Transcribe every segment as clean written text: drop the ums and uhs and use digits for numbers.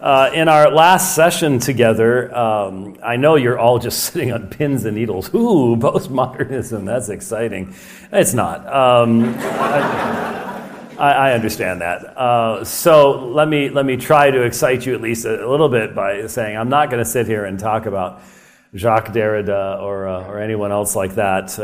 In our last session together, I know you're all just sitting on pins and needles. Ooh, postmodernism, that's exciting. It's not. I understand that. So let me try to excite you at least a little bit by saying I'm not going to sit here and talk about Jacques Derrida or anyone else like that,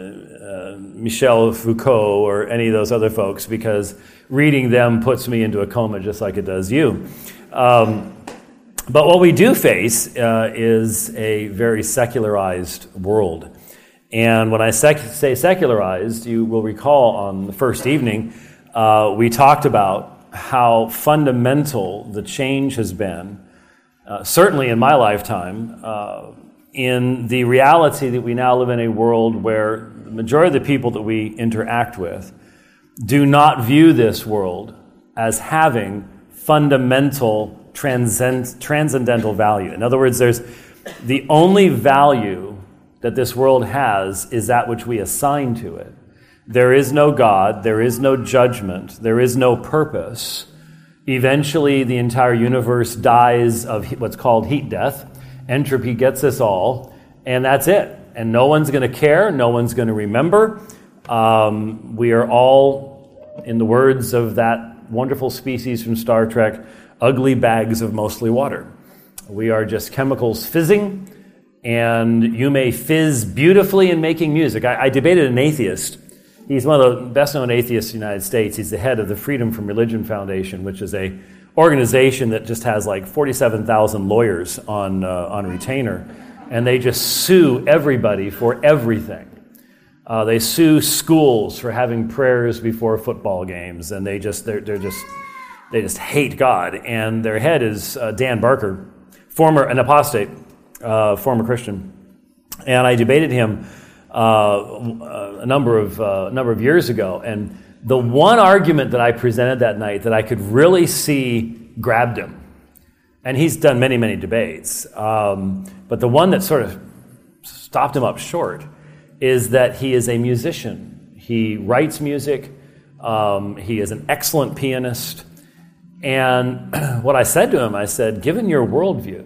Michel Foucault or any of those other folks, because reading them puts me into a coma just like it does you. But what we do face is a very secularized world. And when I say secularized, you will recall on the first evening, we talked about how fundamental the change has been, certainly in my lifetime, in the reality that we now live in a world where the majority of the people that we interact with do not view this world as having fundamental transcendental value. In other words, there's the only value that this world has is that which we assign to it. There is no God, there is no judgment, there is no purpose. Eventually, the entire universe dies of what's called heat death. Entropy gets us all, and that's it. And no one's going to care, no one's going to remember. We are all, in the words of that wonderful species from Star Trek, ugly bags of mostly water. We are just chemicals fizzing, and you may fizz beautifully in making music. I debated an atheist. He's one of the best-known atheists in the United States. He's the head of the Freedom from Religion Foundation, which is a organization that just has like 47,000 lawyers on retainer, and they just sue everybody for everything. They sue schools for having prayers before football games, and they just hate God. And their head is Dan Barker, an apostate, former Christian, and I debated him a number of years ago, and the one argument that I presented that night that I could really see grabbed him, and he's done many, many debates, but the one that sort of stopped him up short is that he is a musician. He writes music. He is an excellent pianist. And what I said to him, I said, given your worldview,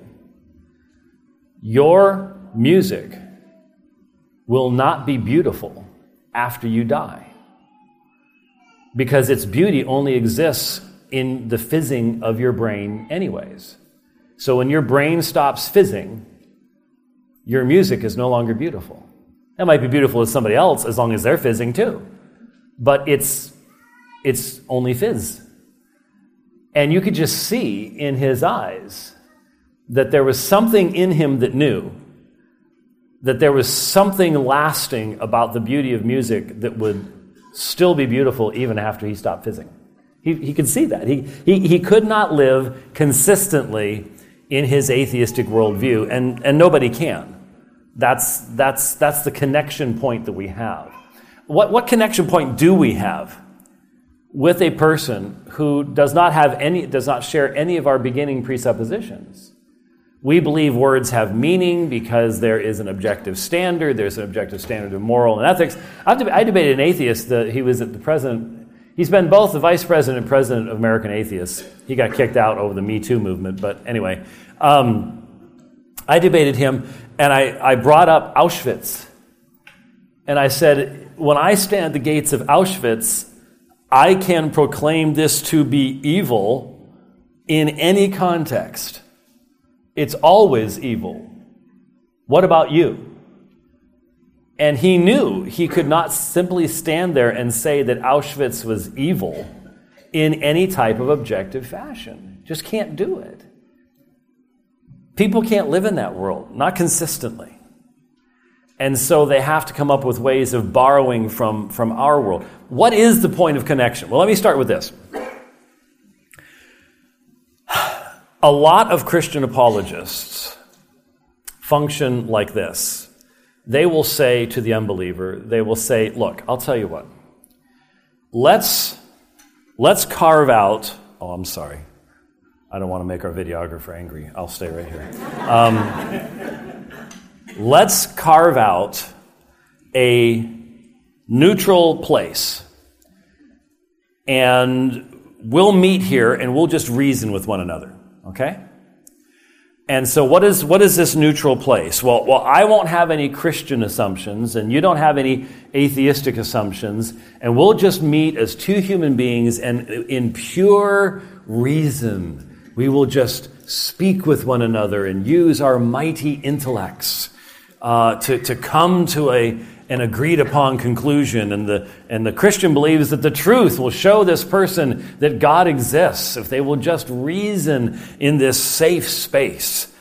your music will not be beautiful after you die, because its beauty only exists in the fizzing of your brain anyways. So when your brain stops fizzing, your music is no longer beautiful. It might be beautiful to somebody else as long as they're fizzing too, but it's only fizz. And you could just see in his eyes that there was something in him that knew that there was something lasting about the beauty of music that would still be beautiful even after he stopped fizzing. He could see that. He could not live consistently in his atheistic worldview, and nobody can. That's the connection point that we have. What connection point do we have with a person who does not share any of our beginning presuppositions? We believe words have meaning because there is an objective standard. There's an objective standard of moral and ethics. I debated an atheist that he was at the president. He's been both the vice president and president of American Atheists. He got kicked out over the Me Too movement, but anyway. I debated him, and I brought up Auschwitz. And I said, when I stand at the gates of Auschwitz, I can proclaim this to be evil in any context. It's always evil. What about you? And he knew he could not simply stand there and say that Auschwitz was evil in any type of objective fashion. Just can't do it. People can't live in that world, not consistently. And so they have to come up with ways of borrowing from our world. What is the point of connection? Well, let me start with this. A lot of Christian apologists function like this. They will say to the unbeliever, they will say, look, I'll tell you what. Let's carve out, I'm sorry. I don't want to make our videographer angry. I'll stay right here. Let's carve out a neutral place, and we'll meet here and we'll just reason with one another. okay? And so what is this neutral place? Well, I won't have any Christian assumptions, and you don't have any atheistic assumptions, and we'll just meet as two human beings, and in pure reason, we will just speak with one another and use our mighty intellects to come to an agreed upon conclusion. And the Christian believes that the truth will show this person that God exists if they will just reason in this safe space.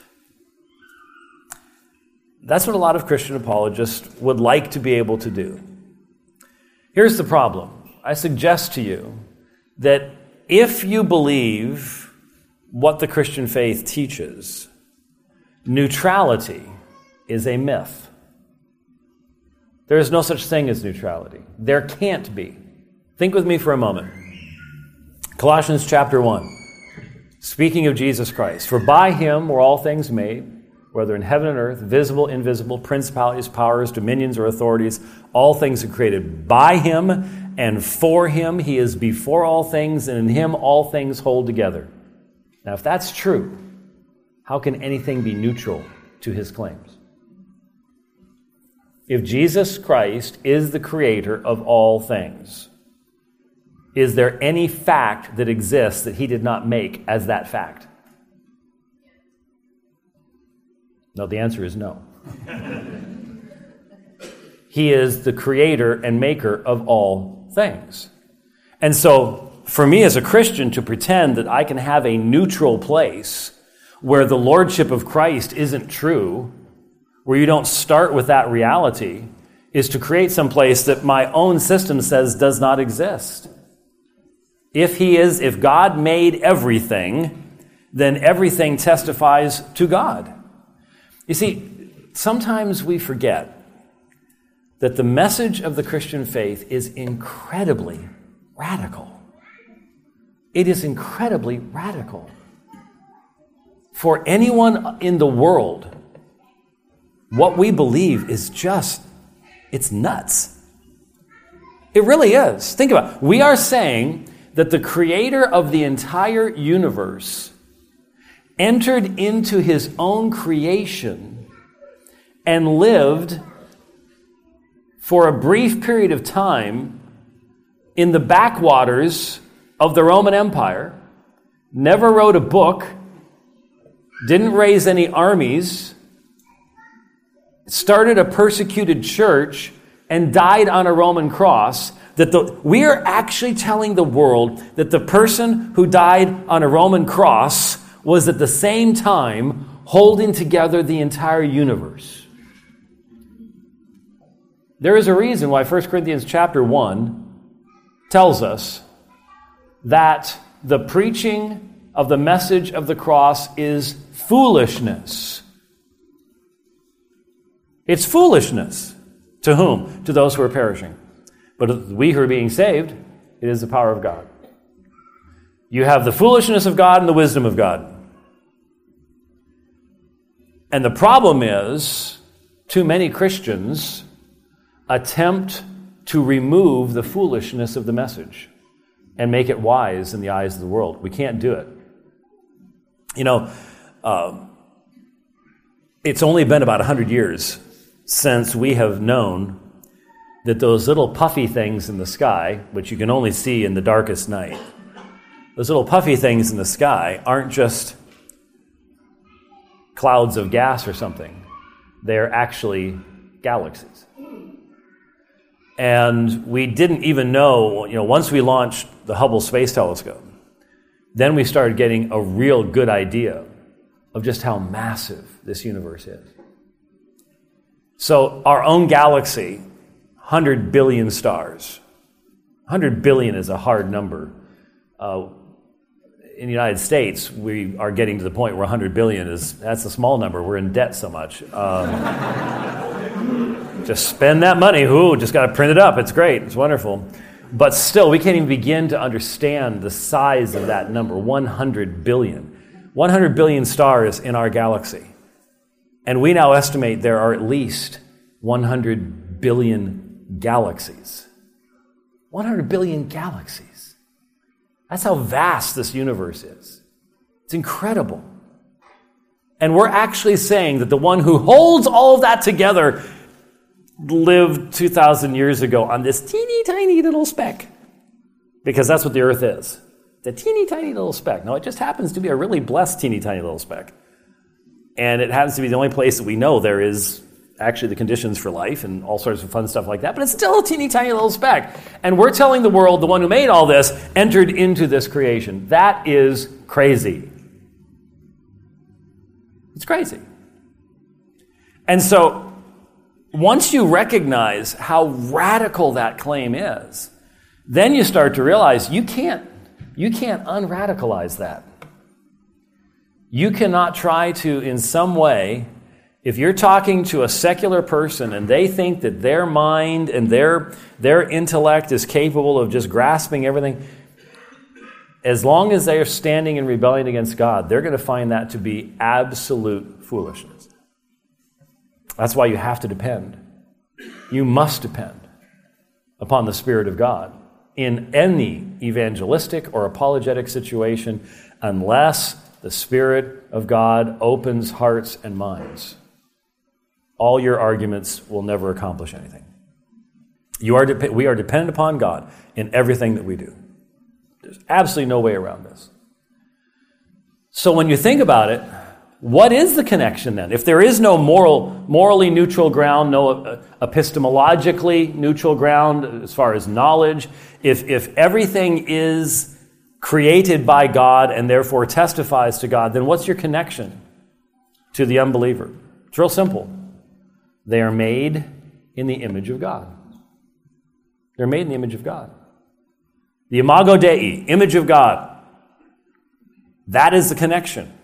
That's what a lot of Christian apologists would like to be able to do. Here's the problem. I suggest to you that if you believe what the Christian faith teaches, neutrality is a myth. There is no such thing as neutrality. There can't be. Think with me for a moment. Colossians chapter 1, speaking of Jesus Christ. For by him were all things made, whether in heaven and earth, visible, invisible, principalities, powers, dominions, or authorities. All things are created by him and for him. He is before all things, and in him all things hold together. Now, if that's true, how can anything be neutral to his claims? If Jesus Christ is the creator of all things, is there any fact that exists that he did not make as that fact? No, the answer is no. He is the creator and maker of all things. And so, for me as a Christian to pretend that I can have a neutral place where the lordship of Christ isn't true, where you don't start with that reality, is to create some place that my own system says does not exist. If God made everything, then everything testifies to God. You see, sometimes we forget that the message of the Christian faith is incredibly radical. It is incredibly radical. For anyone in the world, what we believe is it's nuts. It really is. Think about it. We are saying that the creator of the entire universe entered into his own creation and lived for a brief period of time in the backwaters of the Roman Empire, never wrote a book, didn't raise any armies, started a persecuted church, and died on a Roman cross. We are actually telling the world that the person who died on a Roman cross was at the same time holding together the entire universe. There is a reason why 1 Corinthians chapter 1 tells us that the preaching of the message of the cross is foolishness. It's foolishness. To whom? To those who are perishing. But we who are being saved, it is the power of God. You have the foolishness of God and the wisdom of God. And the problem is, too many Christians attempt to remove the foolishness of the message and make it wise in the eyes of the world. We can't do it. You know, it's only been about 100 years since we have known that those little puffy things in the sky, which you can only see in the darkest night, those little puffy things in the sky aren't just clouds of gas or something. They're actually galaxies. And we didn't even know, once we launched the Hubble Space Telescope, then we started getting a real good idea of just how massive this universe is. So our own galaxy, 100 billion stars. 100 billion is a hard number. In the United States, we are getting to the point where 100 billion that's a small number. We're in debt so much. Just spend that money. Just got to print it up. It's great. It's wonderful. But still, we can't even begin to understand the size of that number, 100 billion. 100 billion stars in our galaxy. And we now estimate there are at least 100 billion galaxies. 100 billion galaxies. That's how vast this universe is. It's incredible. And we're actually saying that the one who holds all of that together lived 2,000 years ago on this teeny tiny little speck. Because that's what the earth is. The teeny tiny little speck. Now, it just happens to be a really blessed teeny tiny little speck. And it happens to be the only place that we know there is actually the conditions for life and all sorts of fun stuff like that. But it's still a teeny tiny little speck. And we're telling the world the one who made all this entered into this creation. That is crazy. It's crazy. And so, once you recognize how radical that claim is, then you start to realize you can't unradicalize that. You cannot try to, in some way, if you're talking to a secular person and they think that their mind and their intellect is capable of just grasping everything, as long as they are standing in rebellion against God, they're going to find that to be absolute foolishness. That's why you have to depend. You must depend upon the Spirit of God in any evangelistic or apologetic situation unless the Spirit of God opens hearts and minds. All your arguments will never accomplish anything. We are dependent upon God in everything that we do. There's absolutely no way around this. So when you think about it, what is the connection then? If there is no morally neutral ground, no epistemologically neutral ground as far as knowledge, if everything is created by God and therefore testifies to God, then what's your connection to the unbeliever? It's real simple. They are made in the image of God. They're made in the image of God. The imago Dei, image of God. That is the connection.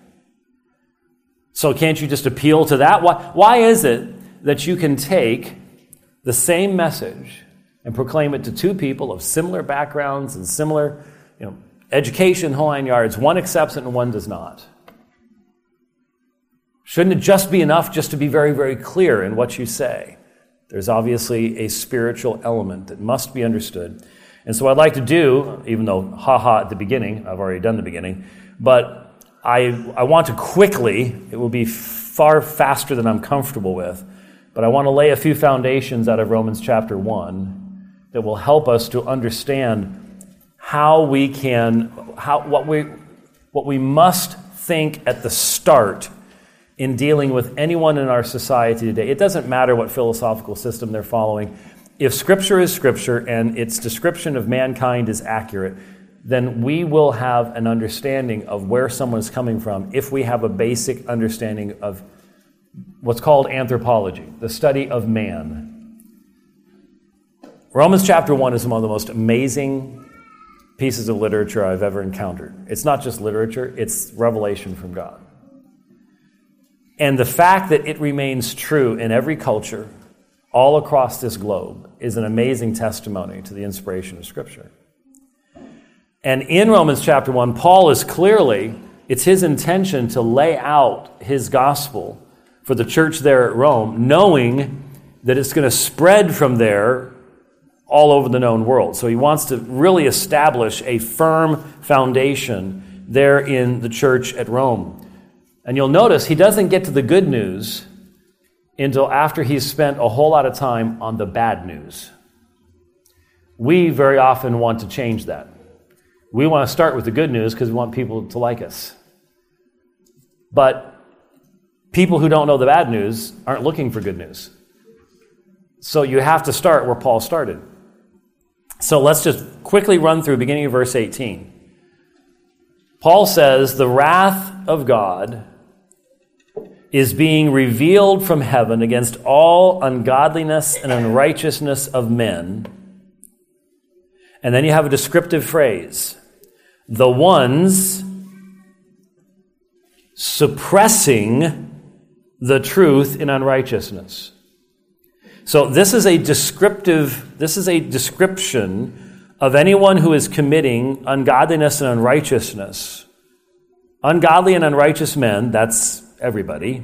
So can't you just appeal to that? Why is it that you can take the same message and proclaim it to two people of similar backgrounds and similar, education, whole 9 yards, one accepts it and one does not? Shouldn't it just be enough just to be very, very clear in what you say? There's obviously a spiritual element that must be understood. And so what I'd like to do, even though at the beginning, I've already done the beginning, but I want to quickly, it will be far faster than I'm comfortable with, but I want to lay a few foundations out of Romans chapter 1 that will help us to understand how we can, what we must think at the start in dealing with anyone in our society today. It doesn't matter what philosophical system they're following. If Scripture is Scripture and its description of mankind is accurate, then we will have an understanding of where someone's coming from if we have a basic understanding of what's called anthropology, the study of man. Romans chapter 1 is one of the most amazing pieces of literature I've ever encountered. It's not just literature, it's revelation from God. And the fact that it remains true in every culture all across this globe is an amazing testimony to the inspiration of Scripture. And in Romans chapter 1, Paul is it's his intention to lay out his gospel for the church there at Rome, knowing that it's going to spread from there all over the known world. So he wants to really establish a firm foundation there in the church at Rome. And you'll notice he doesn't get to the good news until after he's spent a whole lot of time on the bad news. We very often want to change that. We want to start with the good news because we want people to like us. But people who don't know the bad news aren't looking for good news. So you have to start where Paul started. So let's just quickly run through beginning of verse 18. Paul says, "The wrath of God is being revealed from heaven against all ungodliness and unrighteousness of men." And then you have a descriptive phrase, "the ones suppressing the truth in unrighteousness." So this is a description of anyone who is committing ungodliness and unrighteousness. Ungodly and unrighteous men, that's everybody.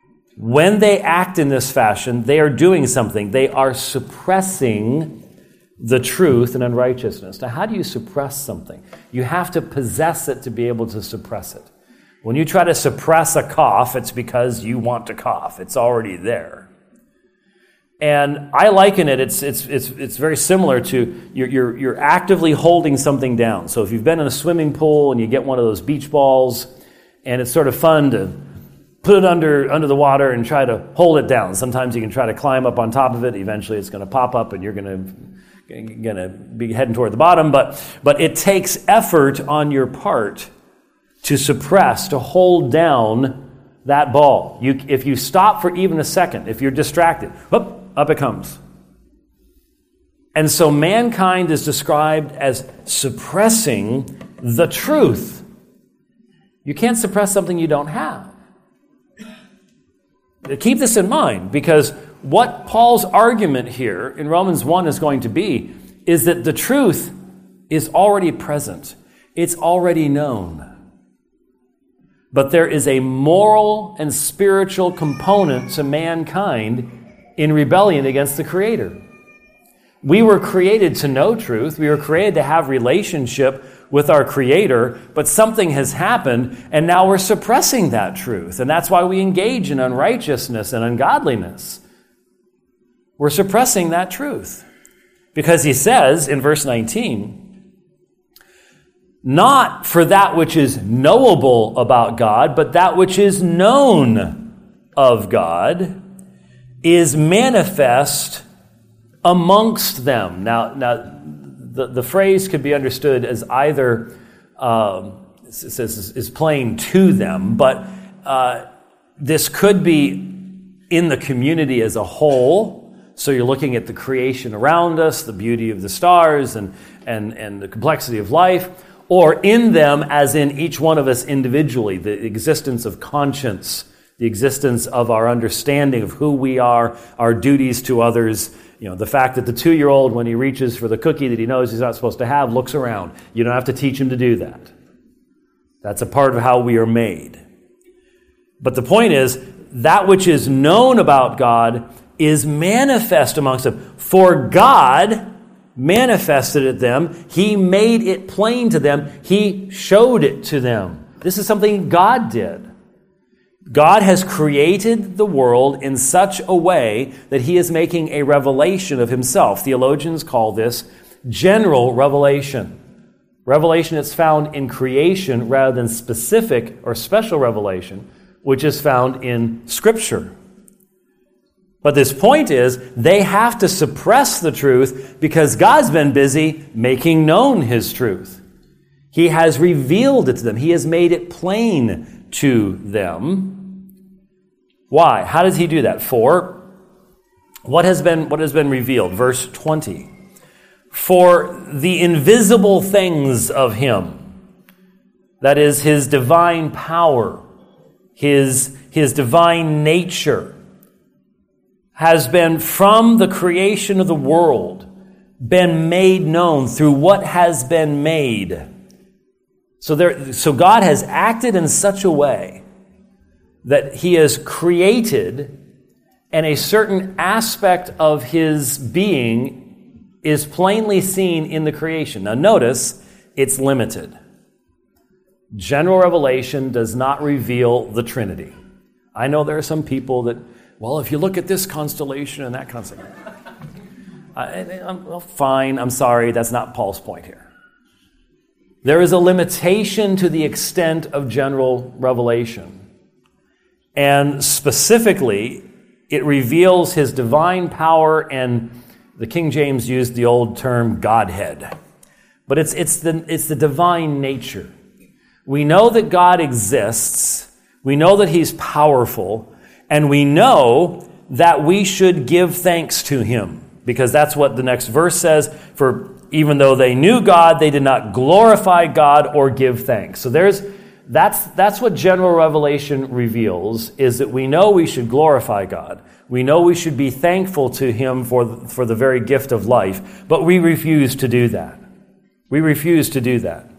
When they act in this fashion, they are doing something. They are suppressing the truth in unrighteousness. Now, how do you suppress something? You have to possess it to be able to suppress it. When you try to suppress a cough, it's because you want to cough. It's already there. And I liken it, it's very similar to you're actively holding something down. So if you've been in a swimming pool and you get one of those beach balls, and it's sort of fun to put it under the water and try to hold it down. Sometimes you can try to climb up on top of it. Eventually it's going to pop up and you're going to be heading toward the bottom. But it takes effort on your part to suppress, to hold down that ball. If you stop for even a second, if you're distracted, up it comes. And so mankind is described as suppressing the truth. You can't suppress something you don't have. Keep this in mind, because what Paul's argument here in Romans 1 is going to be is that the truth is already present. It's already known. But there is a moral and spiritual component to mankind in rebellion against the Creator. We were created to know truth. We were created to have relationship with our Creator, but something has happened, and now we're suppressing that truth. And that's why we engage in unrighteousness and ungodliness. We're suppressing that truth. Because he says in verse 19, not for that which is knowable about God, but that which is known of God is manifest amongst them. Now, the phrase could be understood as either is plain to them, but this could be in the community as a whole. So you're looking at the creation around us, the beauty of the stars and the complexity of life, or in them as in each one of us individually, the existence of conscience, the existence of our understanding of who we are, our duties to others. You know, the fact that the 2-year-old, when he reaches for the cookie that he knows he's not supposed to have, looks around. You don't have to teach him to do that. That's a part of how we are made. But the point is, that which is known about God is manifest amongst them. For God manifested it them. He made it plain to them. He showed it to them. This is something God did. God has created the world in such a way that he is making a revelation of himself. Theologians call this general revelation. Revelation that's found in creation rather than specific or special revelation, which is found in Scripture. But this point is, they have to suppress the truth because God's been busy making known his truth. He has revealed it to them. He has made it plain to them. Why? How does he do that? For what has been revealed? Verse 20. For the invisible things of him, that is his divine power, his divine nature, has been from the creation of the world, been made known through what has been made. So God has acted in such a way that he has created, and a certain aspect of his being is plainly seen in the creation. Now notice, it's limited. General revelation does not reveal the Trinity. I know there are some people that, well, if you look at this constellation and that constellation. Fine, I'm sorry, that's not Paul's point here. There is a limitation to the extent of general revelation. And specifically, it reveals his divine power, and the King James used the old term Godhead. But it's the divine nature. We know that God exists. We know that he's powerful. And we know that we should give thanks to him. Because that's what the next verse says. For even though they knew God, they did not glorify God or give thanks. So that's what general revelation reveals, is that we know we should glorify God. We know we should be thankful to him for the very gift of life, but we refuse to do that. We refuse to do that.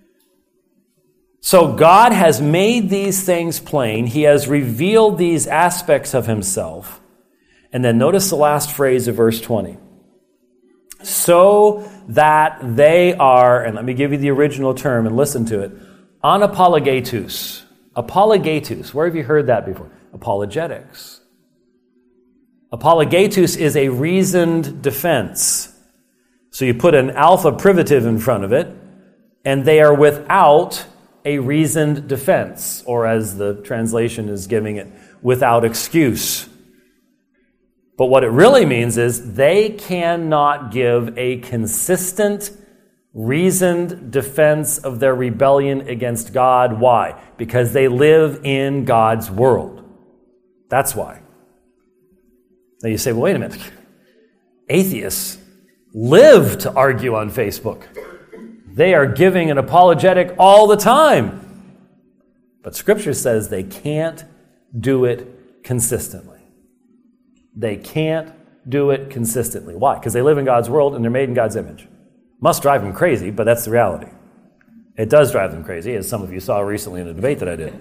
So God has made these things plain. He has revealed these aspects of himself. And then notice the last phrase of verse 20. so that they are, and let me give you the original term and listen to it, anapologetus. Apologetus, where have you heard that before? Apologetics. Apologetus is a reasoned defense. So you put an alpha privative in front of it, and they are without a reasoned defense, or as the translation is giving it, without excuse. But what it really means is they cannot give a consistent, reasoned defense of their rebellion against God. Why? Because they live in God's world. That's why. Now you say, well, wait a minute. Atheists live to argue on Facebook. They are giving an apologetic all the time. But Scripture says they can't do it consistently. They can't do it consistently. Why? Because they live in God's world and they're made in God's image. Must drive them crazy, but that's the reality. It does drive them crazy, as some of you saw recently in a debate that I did.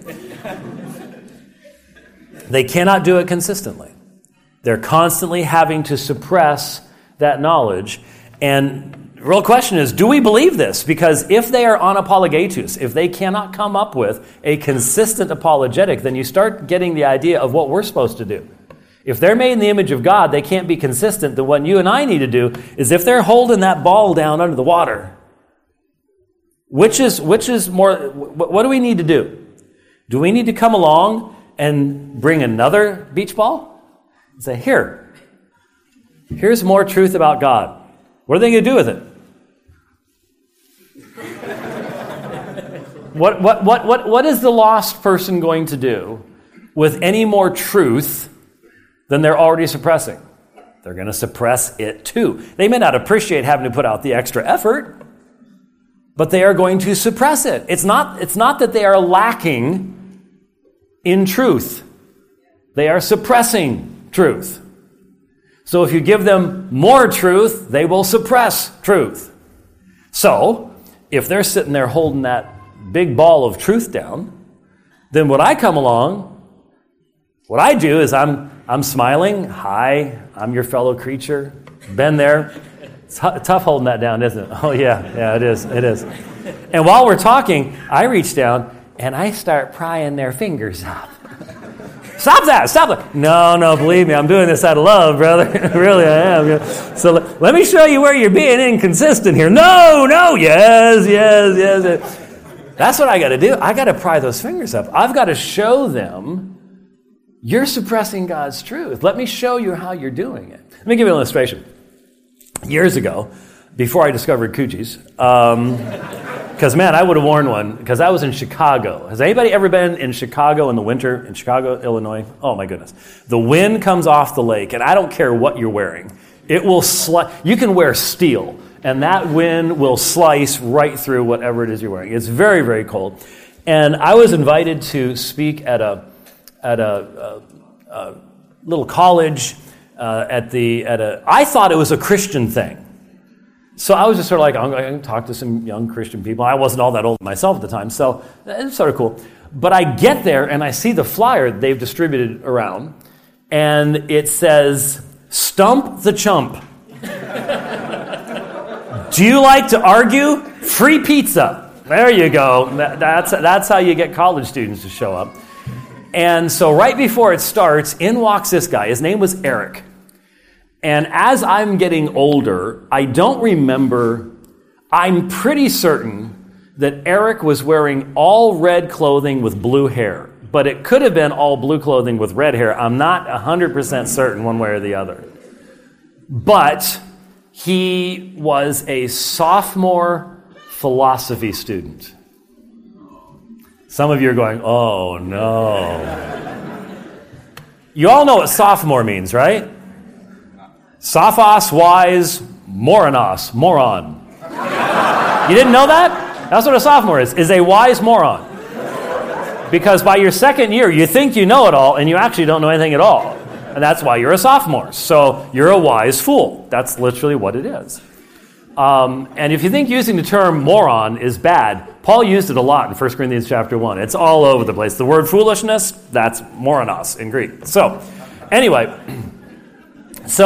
They cannot do it consistently. They're constantly having to suppress that knowledge. And the real question is, do we believe this? Because if they are anapologetus, if they cannot come up with a consistent apologetic, then you start getting the idea of what we're supposed to do. If they're made in the image of God, they can't be consistent. Then what you and I need to do is, if they're holding that ball down under the water, which is more, what do we need to do? Do we need to come along and bring another beach ball and say, here's more truth about God? What are they going to do with it? What is the lost person going to do with any more truth than they're already suppressing? They're going to suppress it too. They may not appreciate having to put out the extra effort, but they are going to suppress it. It's not that they are lacking in truth. They are suppressing truth. So if you give them more truth, they will suppress truth. So if they're sitting there holding that big ball of truth down, then when I come along, what I do is I'm smiling. Hi, I'm your fellow creature. Been there. It's tough holding that down, isn't it? Oh, yeah, it is. And while we're talking, I reach down and I start prying their fingers out. Stop that. No, believe me, I'm doing this out of love, brother. Really, I am. So let me show you where you're being inconsistent here. No, yes. That's what I got to do. I got to pry those fingers up. I've got to show them you're suppressing God's truth. Let me show you how you're doing it. Let me give you an illustration. Years ago, before I discovered coochies, because, man, I would have worn one, because I was in Chicago. Has anybody ever been in Chicago in the winter, in Chicago, Illinois? Oh, my goodness. The wind comes off the lake, and I don't care what you're wearing. It will you can wear steel, and that wind will slice right through whatever it is you're wearing. It's very, very cold. And I was invited to speak at a little college, I thought it was a Christian thing. So I was just sort of like, I'm going to talk to some young Christian people. I wasn't all that old myself at the time, so it's sort of cool. But I get there and I see the flyer they've distributed around, and it says, "Stump the Chump." Do you like to argue? Free pizza. There you go. That's how you get college students to show up. And so right before it starts, in walks this guy. His name was Eric. And as I'm getting older, I don't remember, I'm pretty certain that Eric was wearing all red clothing with blue hair. But it could have been all blue clothing with red hair. I'm not 100% certain one way or the other. But he was a sophomore philosophy student. Some of you are going, oh no. You all know what sophomore means, right? Sophos, wise, moranos, moron. You didn't know that? That's what a sophomore is a wise moron. Because by your second year, you think you know it all, and you actually don't know anything at all. And that's why you're a sophomore. So you're a wise fool. That's literally what it is. And if you think using the term moron is bad, Paul used it a lot in 1 Corinthians chapter 1. It's all over the place. The word foolishness, that's moranos in Greek. So, anyway, so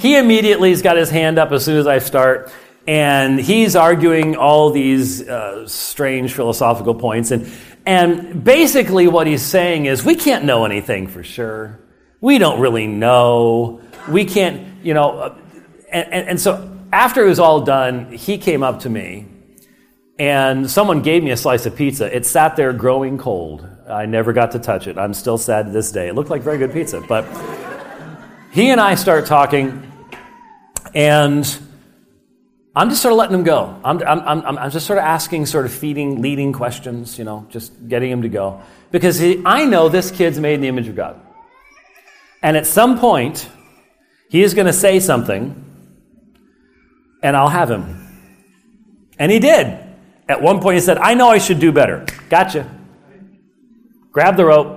he immediately has got his hand up as soon as I start, and he's arguing all these strange philosophical points. And basically what he's saying is, we can't know anything for sure. We don't really know. We can't, and so after it was all done, he came up to me, and someone gave me a slice of pizza. It sat there growing cold. I never got to touch it. I'm still sad to this day. It looked like very good pizza. But he and I start talking, and I'm just sort of letting him go. I'm just sort of asking, sort of leading questions, just getting him to go. Because I know this kid's made in the image of God. And at some point, he is going to say something, and I'll have him. And he did. At one point he said, I know I should do better. Gotcha. Grabbed the rope,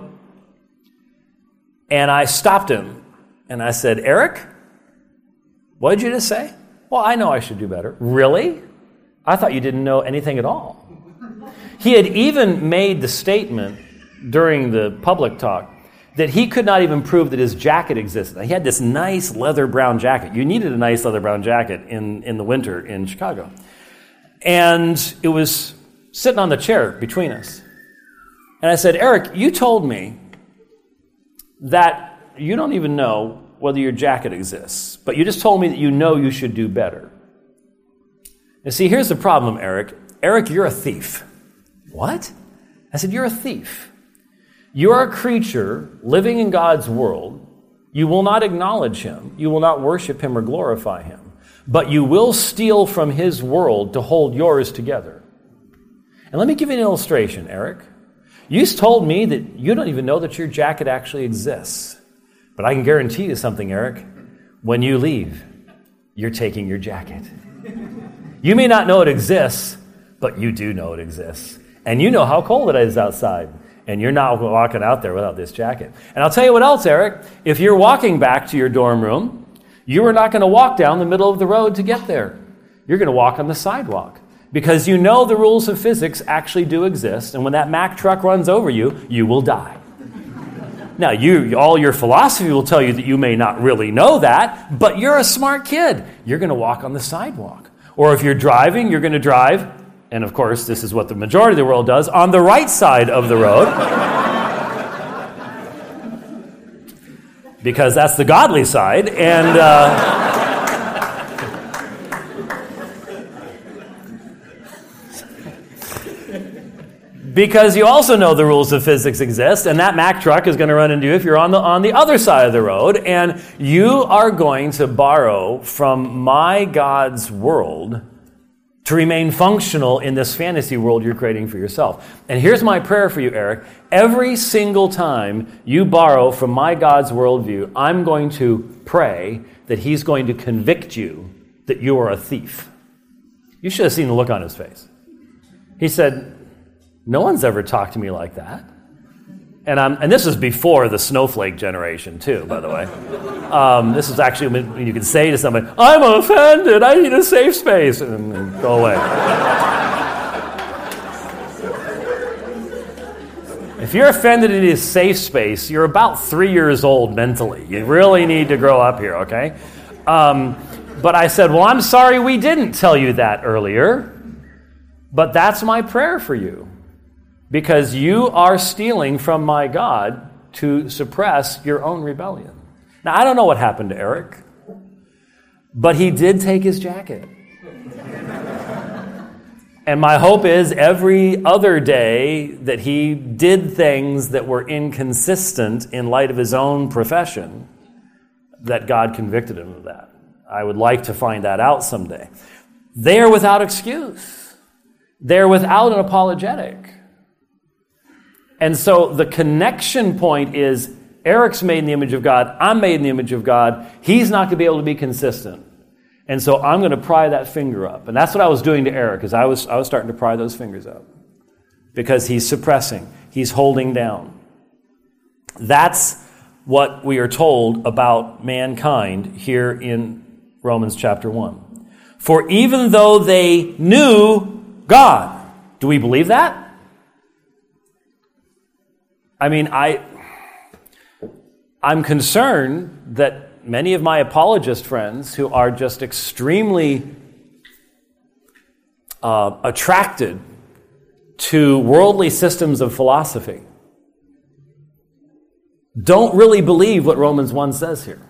and I stopped him. And I said, Eric, what did you just say? Well, I know I should do better. Really? I thought you didn't know anything at all. He had even made the statement during the public talk that he could not even prove that his jacket existed. He had this nice leather brown jacket. You needed a nice leather brown jacket in the winter in Chicago. And it was sitting on the chair between us. And I said, Eric, you told me that you don't even know whether your jacket exists, but you just told me that you know you should do better. And see, here's the problem, Eric. Eric, you're a thief. What? I said, you're a thief. You're a creature living in God's world. You will not acknowledge him. You will not worship him or glorify him. But you will steal from his world to hold yours together. And let me give you an illustration, Eric. You told me that you don't even know that your jacket actually exists. But I can guarantee you something, Eric. When you leave, you're taking your jacket. You may not know it exists, but you do know it exists. And you know how cold it is outside. And you're not walking out there without this jacket. And I'll tell you what else, Eric. If you're walking back to your dorm room, you are not going to walk down the middle of the road to get there. You're going to walk on the sidewalk. Because you know the rules of physics actually do exist. And when that Mack truck runs over you, you will die. Now, all your philosophy will tell you that you may not really know that, but you're a smart kid. You're going to walk on the sidewalk. Or if you're driving, you're going to drive, and of course, this is what the majority of the world does, on the right side of the road. Because that's the godly side, and because you also know the rules of physics exist, and that Mack truck is going to run into you if you're on the other side of the road, and you are going to borrow from my God's world to remain functional in this fantasy world you're creating for yourself. And here's my prayer for you, Eric. Every single time you borrow from my God's worldview, I'm going to pray that he's going to convict you that you are a thief. You should have seen the look on his face. He said, no one's ever talked to me like that. And this is before the snowflake generation, too, by the way. This is actually when you can say to somebody, I'm offended, I need a safe space, and go away. If you're offended in a safe space, you're about 3 years old mentally. You really need to grow up here, okay? But I said, well, I'm sorry we didn't tell you that earlier, but that's my prayer for you. Because you are stealing from my God to suppress your own rebellion. Now, I don't know what happened to Eric, but he did take his jacket. And my hope is every other day that he did things that were inconsistent in light of his own profession, that God convicted him of that. I would like to find that out someday. They are without excuse. They're without an apologetic. And so the connection point is Eric's made in the image of God, I'm made in the image of God, he's not going to be able to be consistent. And so I'm going to pry that finger up. And that's what I was doing to Eric, is I was starting to pry those fingers up. Because he's suppressing, he's holding down. That's what we are told about mankind here in Romans chapter 1. For even though they knew God, do we believe that? I mean, I'm concerned that many of my apologist friends who are just extremely attracted to worldly systems of philosophy don't really believe what Romans 1 says here.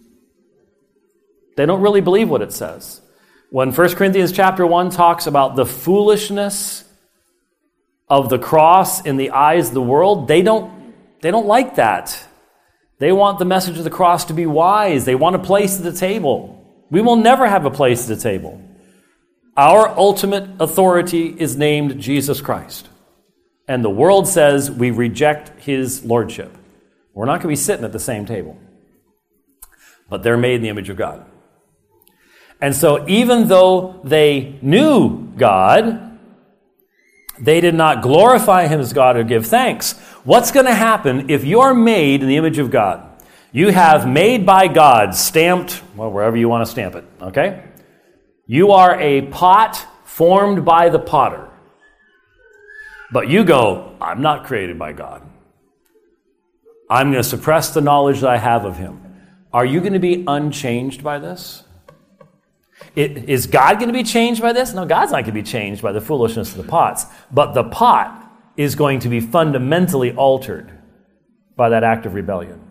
They don't really believe what it says. When 1 Corinthians chapter 1 talks about the foolishness of the cross in the eyes of the world, they don't like that. They want the message of the cross to be wise. They want a place at the table. We will never have a place at the table. Our ultimate authority is named Jesus Christ. And the world says we reject his lordship. We're not going to be sitting at the same table. But they're made in the image of God. And so even though they knew God, they did not glorify him as God or give thanks. What's going to happen if you're made in the image of God? You have made by God, stamped, well, wherever you want to stamp it, okay? You are a pot formed by the potter. But you go, I'm not created by God. I'm going to suppress the knowledge that I have of him. Are you going to be unchanged by this? Is God going to be changed by this? No, God's not going to be changed by the foolishness of the pots. But the pot is going to be fundamentally altered by that act of rebellion.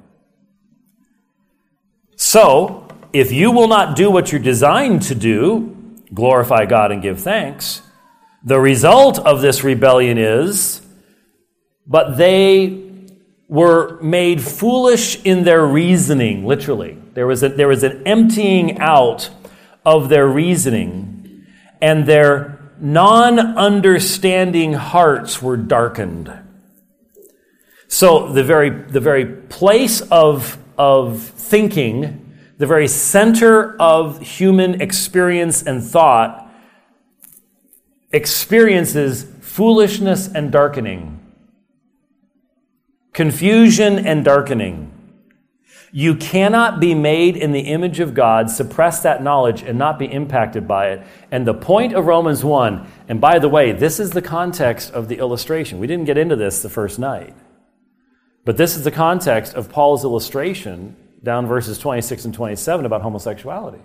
So, if you will not do what you're designed to do, glorify God and give thanks, the result of this rebellion is, but they were made foolish in their reasoning, literally. There was an emptying out of their reasoning, and their non-understanding hearts were darkened. So the very place of thinking, the very center of human experience and thought, experiences foolishness and darkening, confusion and darkening. You cannot be made in the image of God, suppress that knowledge, and not be impacted by it. And the point of Romans 1, and by the way, this is the context of the illustration. We didn't get into this the first night. But this is the context of Paul's illustration down verses 26 and 27 about homosexuality.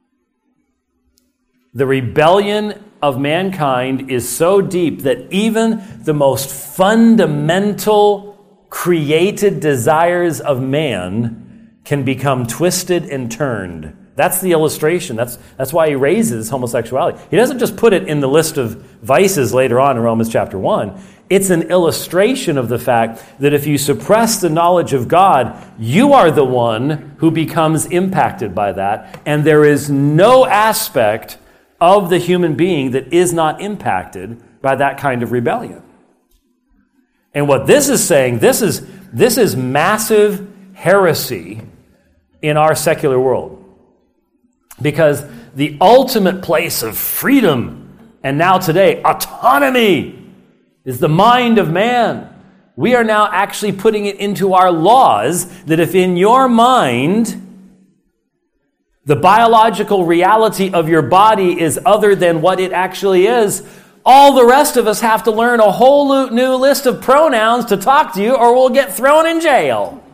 The rebellion of mankind is so deep that even the most fundamental created desires of man can become twisted and turned. That's the illustration. That's why he raises homosexuality. He doesn't just put it in the list of vices later on in Romans chapter 1. It's an illustration of the fact that if you suppress the knowledge of God, you are the one who becomes impacted by that, and there is no aspect of the human being that is not impacted by that kind of rebellion. And what this is saying, this is massive heresy in our secular world. Because the ultimate place of freedom, and now today, autonomy, is the mind of man. We are now actually putting it into our laws that if in your mind the biological reality of your body is other than what it actually is, all the rest of us have to learn a whole new list of pronouns to talk to you, or we'll get thrown in jail.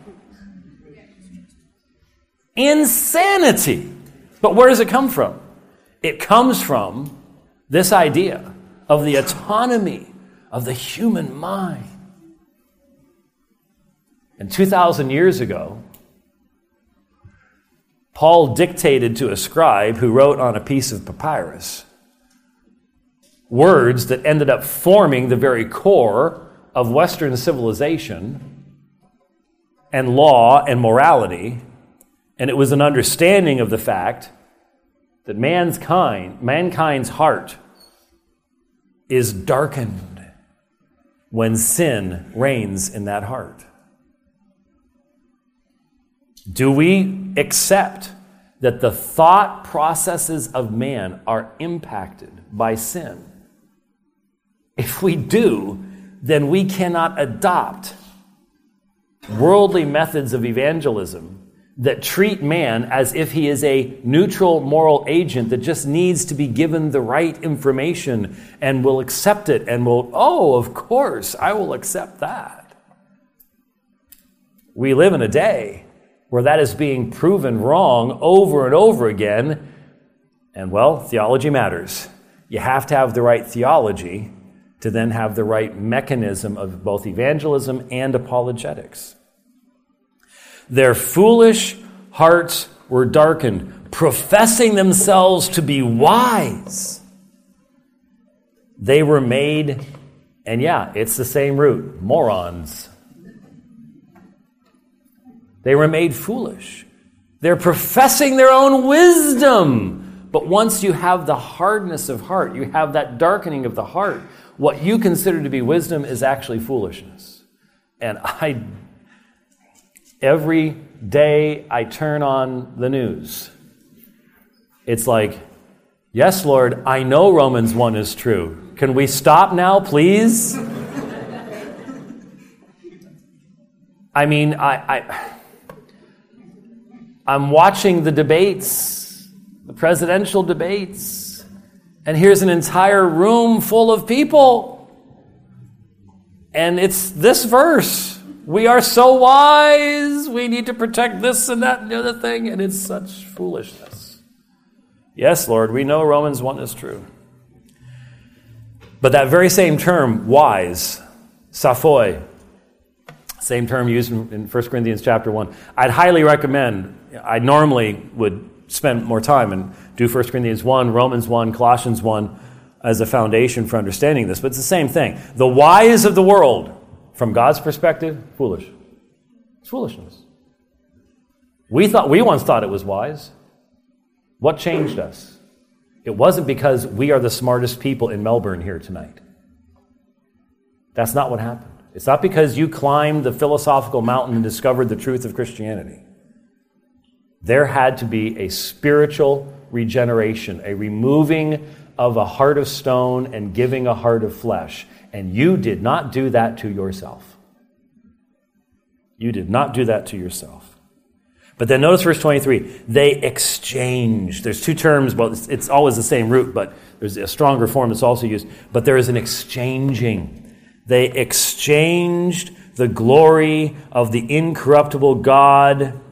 Insanity. But where does it come from? It comes from this idea of the autonomy of the human mind. And 2,000 years ago, Paul dictated to a scribe who wrote on a piece of papyrus words that ended up forming the very core of Western civilization and law and morality. And it was an understanding of the fact that mankind's heart is darkened when sin reigns in that heart. Do we accept that the thought processes of man are impacted by sin? If we do, then we cannot adopt worldly methods of evangelism that treat man as if he is a neutral moral agent that just needs to be given the right information and will accept it and will, oh, of course, I will accept that. We live in a day where that is being proven wrong over and over again. And well, theology matters. You have to have the right theology to then have the right mechanism of both evangelism and apologetics. Their foolish hearts were darkened, professing themselves to be wise. They were made, and yeah, it's the same root, morons. They were made foolish. They're professing their own wisdom. But once you have the hardness of heart, you have that darkening of the heart, what you consider to be wisdom is actually foolishness. And every day I turn on the news, it's like, yes, Lord, I know Romans 1 is true. Can we stop now, please? I mean, I'm watching the debates, the presidential debates, and here's an entire room full of people. And it's this verse. We are so wise. We need to protect this and that and the other thing. And it's such foolishness. Yes, Lord, we know Romans 1 is true. But that very same term, wise, saphoi, same term used in 1 Corinthians chapter 1. I'd highly recommend, I normally would spend more time and do 1 Corinthians 1, Romans 1, Colossians 1 as a foundation for understanding this. But it's the same thing. The wise of the world, from God's perspective, foolish. It's foolishness. We once thought it was wise. What changed us? It wasn't because we are the smartest people in Melbourne here tonight. That's not what happened. It's not because you climbed the philosophical mountain and discovered the truth of Christianity. There had to be a spiritual regeneration, a removing of a heart of stone and giving a heart of flesh. And you did not do that to yourself. You did not do that to yourself. But then notice verse 23. They exchanged. There's two terms. Well, it's always the same root, but there's a stronger form that's also used. But there is an exchanging. They exchanged the glory of the incorruptible God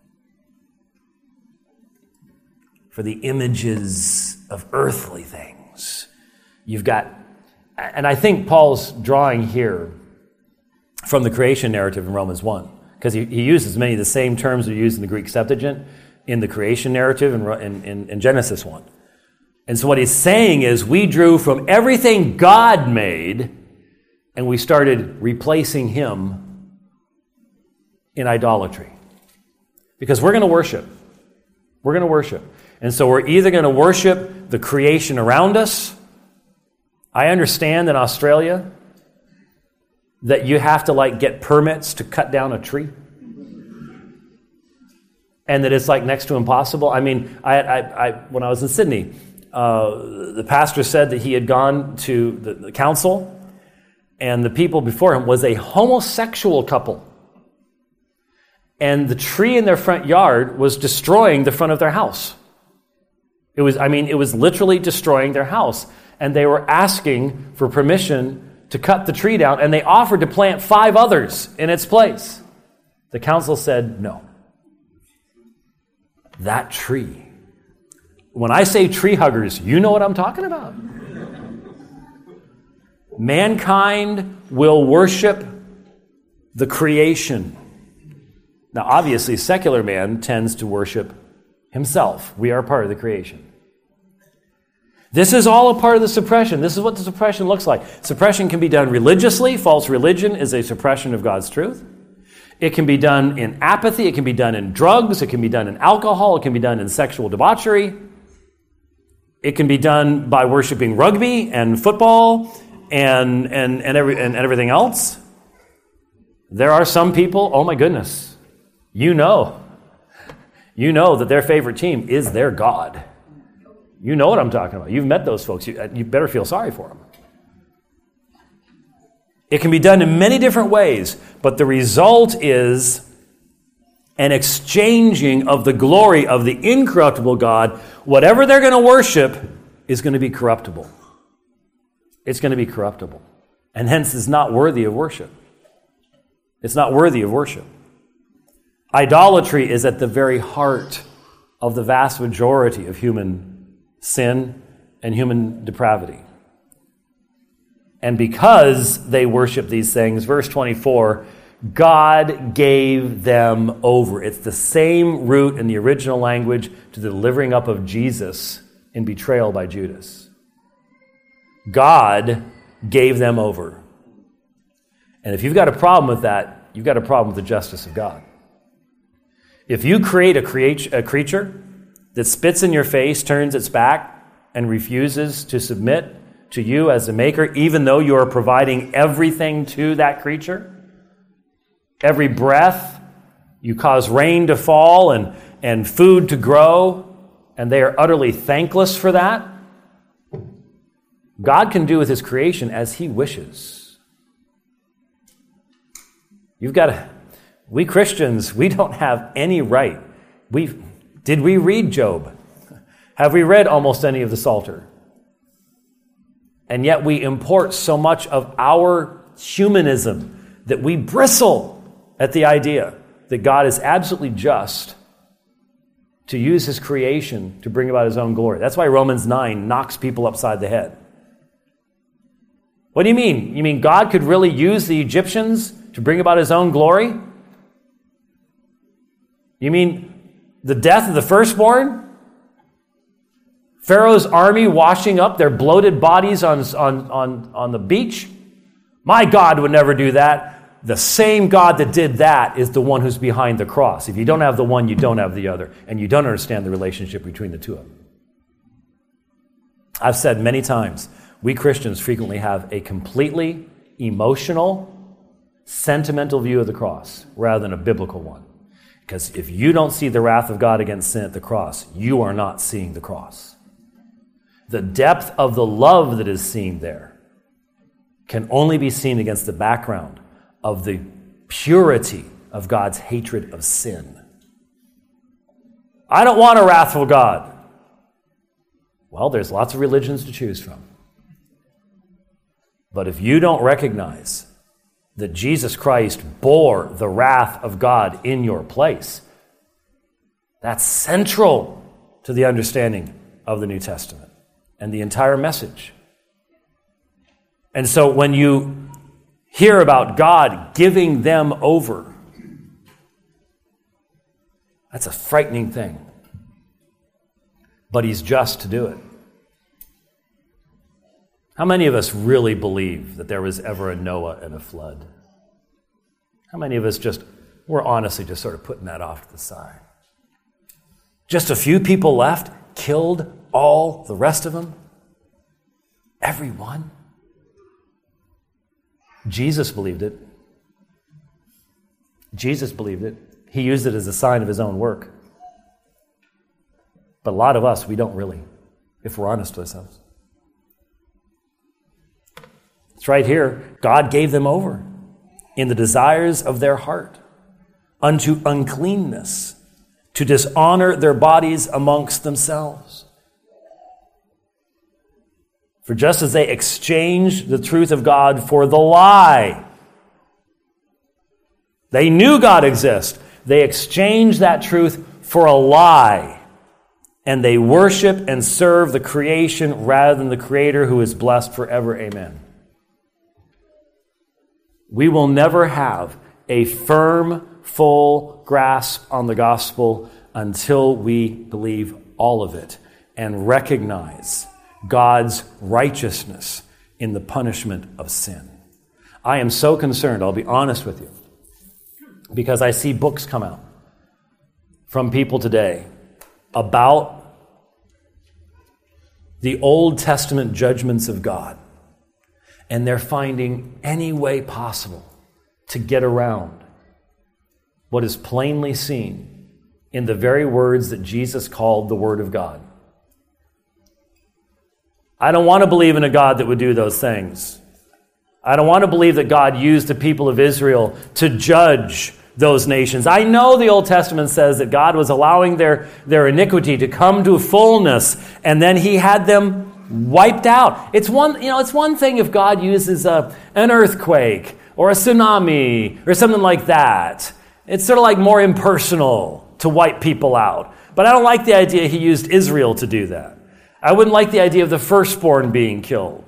for the images of earthly things. You've got, and I think Paul's drawing here from the creation narrative in Romans 1, because he uses many of the same terms that are used in the Greek Septuagint in the creation narrative in Genesis 1. And so what he's saying is we drew from everything God made and we started replacing him in idolatry. Because we're going to worship. We're going to worship. And so we're either going to worship the creation around us. I understand in Australia that you have to get permits to cut down a tree. And that it's next to impossible. I mean, I when I was in Sydney, the pastor said that he had gone to the council and the people before him was a homosexual couple. And the tree in their front yard was destroying the front of their house. It was literally destroying their house. And they were asking for permission to cut the tree down, and they offered to plant 5 others in its place. The council said no. That tree. When I say tree huggers, you know what I'm talking about. Mankind will worship the creation. Now, obviously, secular man tends to worship himself. We are part of the creation. This is all a part of the suppression. This is what the suppression looks like. Suppression can be done religiously. False religion is a suppression of God's truth. It can be done in apathy. It can be done in drugs. It can be done in alcohol. It can be done in sexual debauchery. It can be done by worshiping rugby and football and everything else. There are some people, oh my goodness, you know that their favorite team is their God. You know what I'm talking about. You've met those folks. You better feel sorry for them. It can be done in many different ways, but the result is an exchanging of the glory of the incorruptible God. Whatever they're going to worship is going to be corruptible. It's going to be corruptible. And hence is not worthy of worship. It's not worthy of worship. Idolatry is at the very heart of the vast majority of human sin and human depravity. And because they worship these things, verse 24, God gave them over. It's the same root in the original language to the delivering up of Jesus in betrayal by Judas. God gave them over. And if you've got a problem with that, you've got a problem with the justice of God. If you create a creature that spits in your face, turns its back, and refuses to submit to you as a maker, even though you are providing everything to that creature, every breath, you cause rain to fall and food to grow, and they are utterly thankless for that, God can do with his creation as he wishes. We Christians, we don't have any right. Did we read Job? Have we read almost any of the Psalter? And yet we import so much of our humanism that we bristle at the idea that God is absolutely just to use his creation to bring about his own glory. That's why Romans 9 knocks people upside the head. What do you mean? You mean God could really use the Egyptians to bring about his own glory? You mean the death of the firstborn? Pharaoh's army washing up their bloated bodies on the beach? My God would never do that. The same God that did that is the one who's behind the cross. If you don't have the one, you don't have the other. And you don't understand the relationship between the two of them. I've said many times, we Christians frequently have a completely emotional, sentimental view of the cross rather than a biblical one. Because if you don't see the wrath of God against sin at the cross, you are not seeing the cross. The depth of the love that is seen there can only be seen against the background of the purity of God's hatred of sin. I don't want a wrathful God. Well, there's lots of religions to choose from. But if you don't recognize that Jesus Christ bore the wrath of God in your place, that's central to the understanding of the New Testament and the entire message. And so when you hear about God giving them over, that's a frightening thing. But he's just to do it. How many of us really believe that there was ever a Noah and a flood? How many of us we're honestly just sort of putting that off to the side? Just a few people left, killed all the rest of them? Everyone? Jesus believed it. Jesus believed it. He used it as a sign of his own work. But a lot of us, we don't really, if we're honest with ourselves. It's right here. God gave them over in the desires of their heart unto uncleanness, to dishonor their bodies amongst themselves. For just as they exchanged the truth of God for the lie, they knew God exists. They exchanged that truth for a lie, and they worship and serve the creation rather than the Creator who is blessed forever. Amen. We will never have a firm, full grasp on the gospel until we believe all of it and recognize God's righteousness in the punishment of sin. I am so concerned, I'll be honest with you, because I see books come out from people today about the Old Testament judgments of God. And they're finding any way possible to get around what is plainly seen in the very words that Jesus called the Word of God. I don't want to believe in a God that would do those things. I don't want to believe that God used the people of Israel to judge those nations. I know the Old Testament says that God was allowing their iniquity to come to fullness, and then he had them wiped out. It's one thing if God uses an earthquake or a tsunami or something like that, It's sort of like more impersonal to wipe people out. But I don't like the idea he used Israel to do that. I wouldn't like the idea of the firstborn being killed.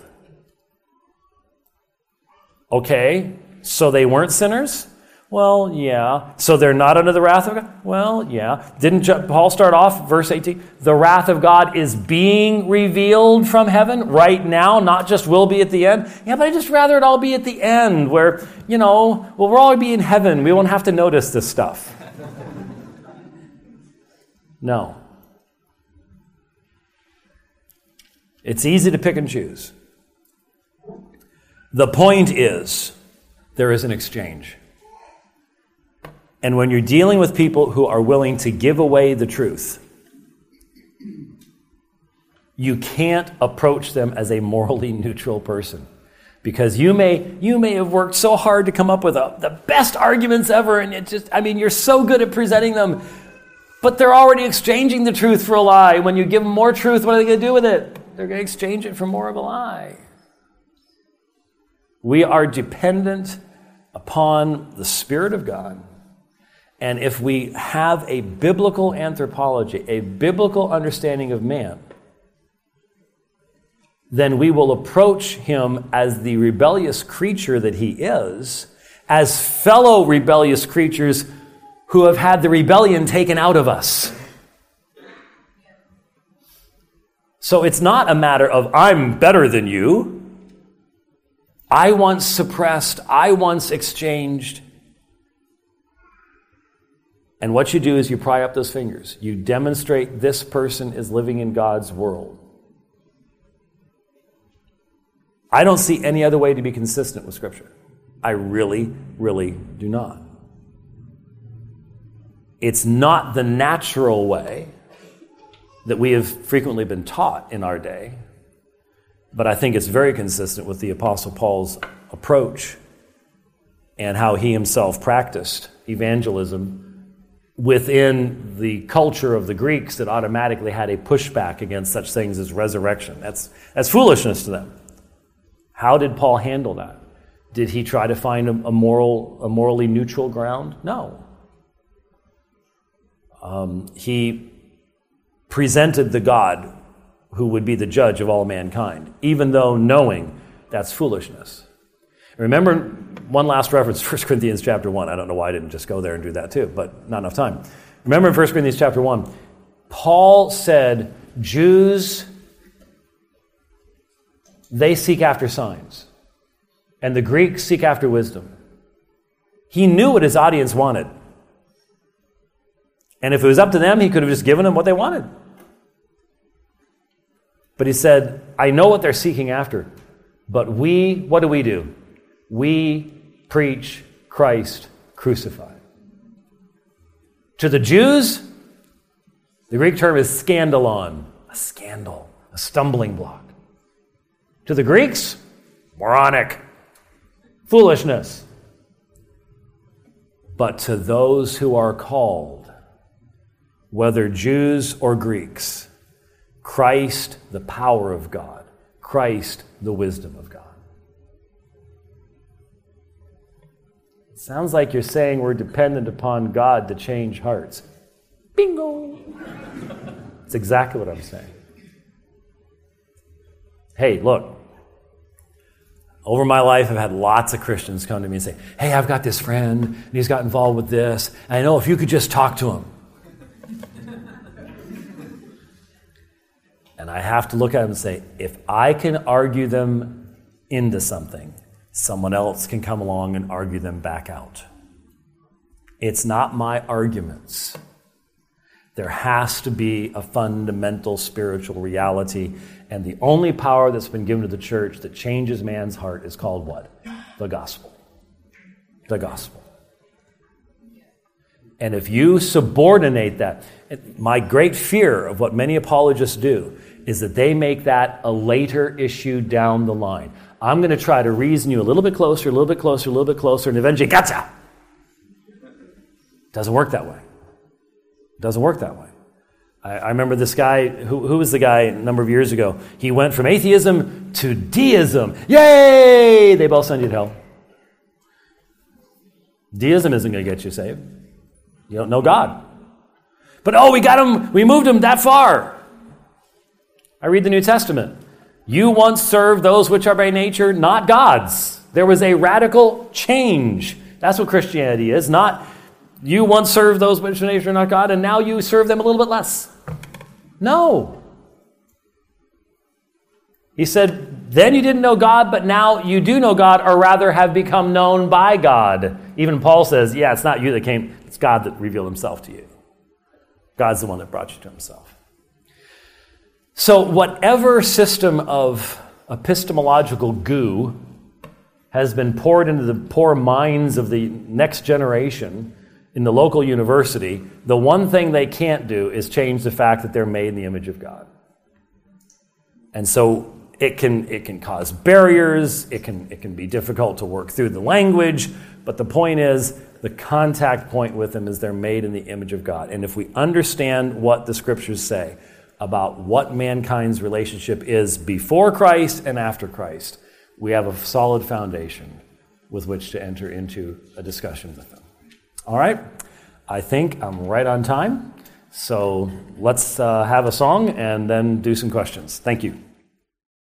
Okay, so they weren't sinners? Well, yeah. So they're not under the wrath of God? Well, yeah. Didn't Paul start off, verse 18, the wrath of God is being revealed from heaven right now, not just will be at the end? Yeah, but I just rather it all be at the end where, we'll all be in heaven. We won't have to notice this stuff. No. It's easy to pick and choose. The point is, there is an exchange. And when you're dealing with people who are willing to give away the truth, you can't approach them as a morally neutral person. Because you may have worked so hard to come up with the best arguments ever, and you're so good at presenting them, but they're already exchanging the truth for a lie. When you give them more truth, what are they going to do with it? They're going to exchange it for more of a lie. We are dependent upon the Spirit of God. And if we have a biblical anthropology, a biblical understanding of man, then we will approach him as the rebellious creature that he is, as fellow rebellious creatures who have had the rebellion taken out of us. So it's not a matter of, I'm better than you. I once suppressed, I once exchanged. And what you do is you pry up those fingers. You demonstrate this person is living in God's world. I don't see any other way to be consistent with Scripture. I really, really do not. It's not the natural way that we have frequently been taught in our day, but I think it's very consistent with the Apostle Paul's approach and how he himself practiced evangelism within the culture of the Greeks that automatically had a pushback against such things as resurrection. That's foolishness to them. How did Paul handle that? Did he try to find a morally neutral ground? No. He presented the God who would be the judge of all mankind, even though knowing that's foolishness. Remember, one last reference, 1 Corinthians chapter 1. I don't know why I didn't just go there and do that too, but not enough time. Remember in 1 Corinthians chapter 1, Paul said, Jews, they seek after signs, and the Greeks seek after wisdom. He knew what his audience wanted. And if it was up to them, he could have just given them what they wanted. But he said, I know what they're seeking after, but what do? We preach Christ crucified. To the Jews, the Greek term is scandalon, a scandal, a stumbling block. To the Greeks, moronic, foolishness. But to those who are called, whether Jews or Greeks, Christ, the power of God, Christ, the wisdom of God. It sounds like you're saying we're dependent upon God to change hearts. Bingo! That's exactly what I'm saying. Hey, look. Over my life, I've had lots of Christians come to me and say, hey, I've got this friend, and he's got involved with this, and I know if you could just talk to him. And I have to look at them and say, if I can argue them into something, someone else can come along and argue them back out. It's not my arguments. There has to be a fundamental spiritual reality, and the only power that's been given to the church that changes man's heart is called what? The gospel. The gospel. And if you subordinate that, my great fear of what many apologists do is that they make that a later issue down the line. I'm going to try to reason you a little bit closer, a little bit closer, a little bit closer, and eventually, gotcha! Doesn't work that way. Doesn't work that way. I remember this guy, who was the guy a number of years ago? He went from atheism to deism. Yay! They both send you to hell. Deism isn't going to get you saved. You don't know God. But we moved him that far. I read the New Testament. You once served those which are by nature not gods. There was a radical change. That's what Christianity is. Not you once served those which by nature are not God, and now you serve them a little bit less. No. He said, then you didn't know God, but now you do know God, or rather have become known by God. Even Paul says, yeah, it's not you that came, it's God that revealed himself to you. God's the one that brought you to himself. So whatever system of epistemological goo has been poured into the poor minds of the next generation in the local university, the one thing they can't do is change the fact that they're made in the image of God. And so it can cause barriers, it can be difficult to work through the language, but the point is, the contact point with them is they're made in the image of God. And if we understand what the scriptures say about what mankind's relationship is before Christ and after Christ, we have a solid foundation with which to enter into a discussion with them. All right? I think I'm right on time, so let's have a song and then do some questions. Thank you.